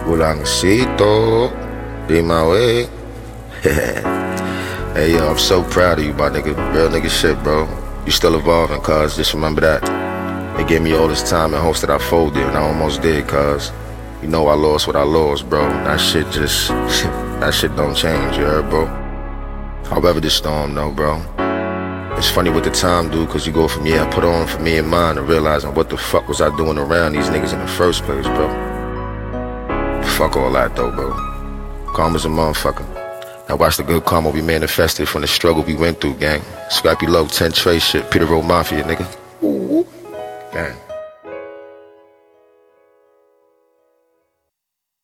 Bulancito, be my way. Hey yo, I'm so proud of you, my nigga. Real nigga shit, bro. You still evolving, cuz. Just remember that. They gave me all this time in hopes that I folded, and I almost did, cuz. You know I lost what I lost, bro. That shit just, that shit don't change, you heard, bro? I'll weather this storm, though, bro. It's funny what the time do, cause you go from, yeah, I put on for me and mine, to realizing what the fuck was I doing around these niggas in the first place, bro. Fuck all that, though, bro. Calm as a motherfucker. Now watch the good karma we manifested from the struggle we went through, gang. Scrappy Low, 10 Trey shit, Peter Road Mafia, nigga. Ooh, gang.